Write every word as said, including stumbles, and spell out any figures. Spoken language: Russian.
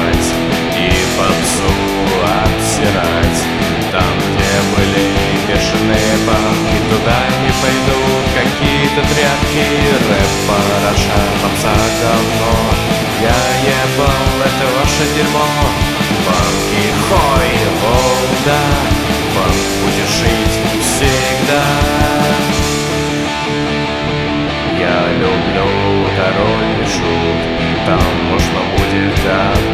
танцевать и попсу обсирать. Там, где были бешеные банки, туда не пойду. Какие-то тряпки, рэп, параша, попса, говно. Я ебал это ваше дерьмо. Банки, хой, волда, банк будет жить всегда. Я люблю король и шут, там можно будет так